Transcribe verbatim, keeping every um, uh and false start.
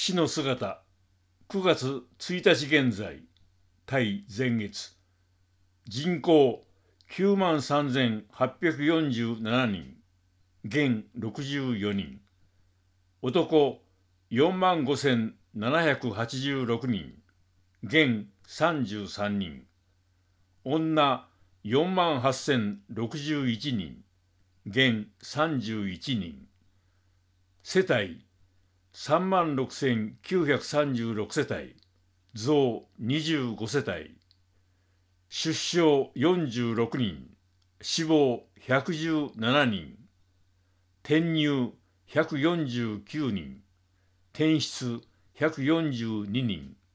死の姿、くがつついたち現在、対前月、人口きゅうまんさんぜんはっぴゃくよんじゅうななにん、現ろくじゅうよにん、男よんまんごせんななひゃくはちじゅうろくにん、現さんじゅうさんにん、女よんまんはっせんろくじゅういちにん、現さんじゅういちにん、世帯さんまんろくせんきゅうひゃくさんじゅうろく世帯、増にじゅうご世帯、出生よんじゅうろくにん、死亡ひゃくじゅうななにん、転入ひゃくよんじゅうきゅうにん、転出ひゃくよんじゅうににん、